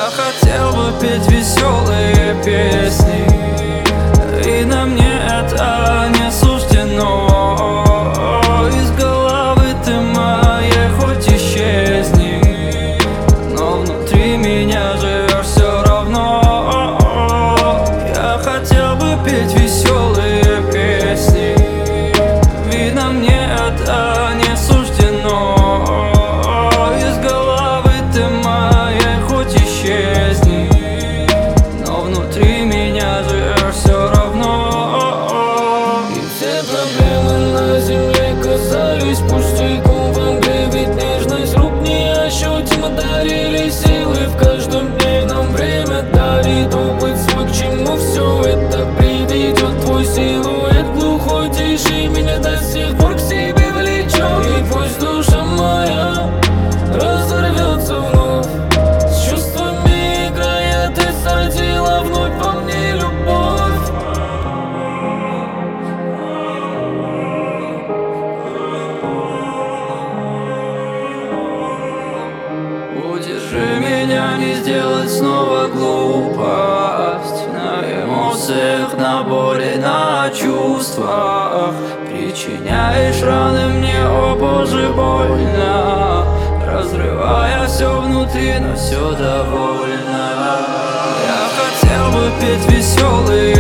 Я хотел бы петь веселые песни, и на мне это не суждено. Из головы ты моей хоть исчезни, но внутри меня живешь все равно. Я хотел бы петь веселые песни, ведь на мне это не суждено. Из головы ты моей хоть исчезни, но внутри меня живешь все равно. И все проблемы на земле казались пустяком. В игре ведь нежность рук неощутимо дарили силы. В каждом дне нам время дарит опыт свой. К чему все это приведет? Твой силуэт глухой тиши меня до сих пор к себе влечет. И пусть душа моя разорвется вновь, с чувствами играя, ты садила вновь во мне любовь. Удержи меня, не сделать снова глупость. На эмоциях, на боли, на чувствах причиняешь раны мне, о боже, больно, разрывая все внутри, но все довольно. Я хотел бы петь веселые